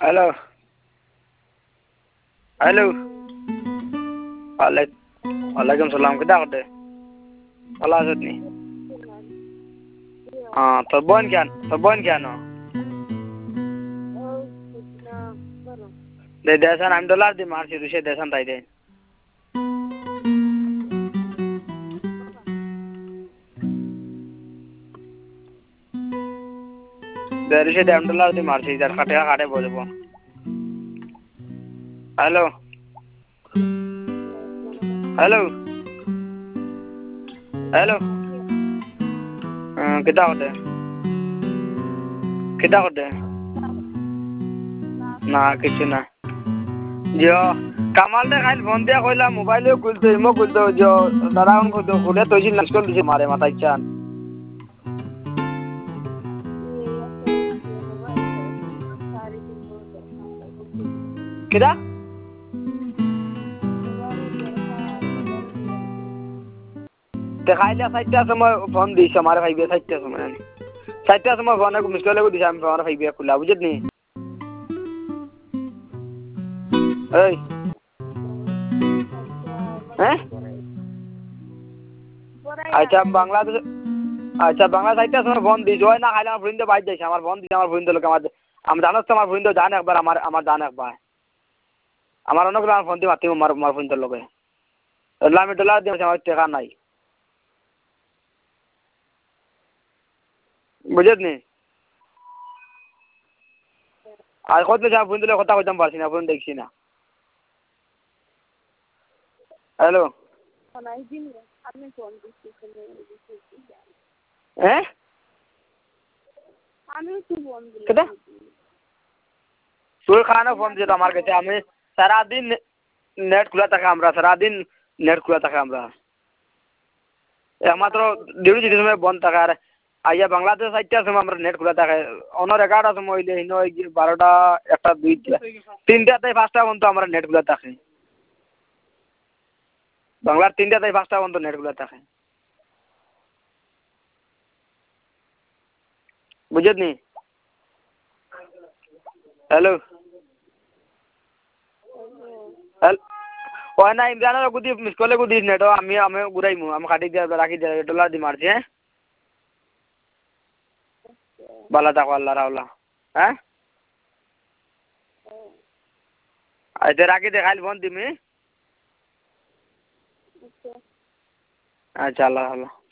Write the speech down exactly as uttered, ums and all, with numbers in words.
hello hello वालेकुम सलाम किदा करते वाला आसत नी हाँ तो बन क्या तो बन क्या नो दे देसन हम डॉलर दी मार सी रुशे देसन ताई दे दे रुशे दे हम डॉलर दी मार सी इधर खाटे खाटे बोले बो हेलो हेलो हेलो किदा करते किदा करते ना किच्छ ना जो कमाल दे खाइल फोन दिया कोइला मोबाइल खुलते इमो खुलते जो दारागन खुलते खुले तो जी नस्कल दिसे मारे माथा इच्छान किदा ते खाइले साइटा समय फोन दिसे हमारे भाई बे साइटा समय साइटा समय फोन को मिस्कल को दिशा में हमारे भाई बे खुला बुझत नहीं ए हैं अच्छा बांग्लादेश अच्छा बांग्ला साइटा समय फोन दी जो है ना खाइले हमारे फ्रेंड बाइट जाइए हमारे फोन दिसे हमारे फ्रेंड लोग हमारे हम जानो तो हमारे फ्रेंड जाने एक बार हमारे हमारे जाने एक बार हमारे उन्होंने कहा फोन दी बातें हमारे हमारे फ्रेंड लोग हैं अल्लाह में डॉलर दिया हमारे टेका नहीं बुझत नहीं आज खुद में जहाँ फ्रेंड लोग होता कुछ हम बात ना फ्रेंड देखी ना हेलो हैं किधर सुर खाना फोन दिया हमारे कहते हमें सारा दिन नेट खुला था हमारा सारा दिन नेट खुला था हमारा हमारा तो ड्यूटी जिस में बंद था यार आइए बांग्लादेश साइट से हमारा नेट खुला था ऑनर एगारह समय ले इनो बारोटा एक दुई तीन टा पाँचटा बंद तो हमारा नेट खुला था बांग्ला तीन टा पाँचटा बंद तो नेट खुला था बुझत नहीं हेलो हेल ओ ना इमरान को दी मिस कॉल को दी नेट हमें हमें गुराई मु हम काटी दिया राखी दिया डॉलर दी मार हैं बाला तक वाला रावला हैं ऐसे राखी दे खाली फोन दी में अच्छा अल्लाह अल्लाह